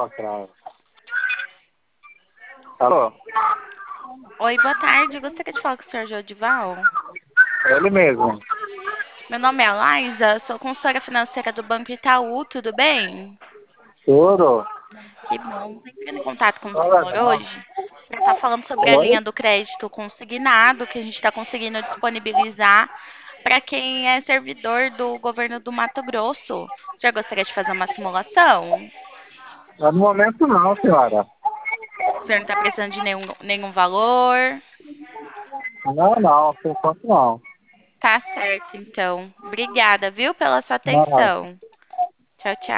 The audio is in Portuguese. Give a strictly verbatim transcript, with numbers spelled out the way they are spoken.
Foxtrot. Alô? Oi, boa tarde. Gostaria de falar com o senhor Jodival. Ele mesmo. Meu nome é Laisa, sou consultora financeira do Banco Itaú, tudo bem? Tudo? Que bom. Tô entrando em contato com o Olha, senhor não. hoje para estar falando sobre a Oi? linha do crédito consignado que a gente está conseguindo disponibilizar para quem é servidor do governo do Mato Grosso. Já gostaria de fazer uma simulação? No momento não, senhora. O senhor não está precisando de nenhum, nenhum valor? Não, não, por enquanto não. Tá certo, então. Obrigada, viu, pela sua Não. atenção. Tchau, tchau.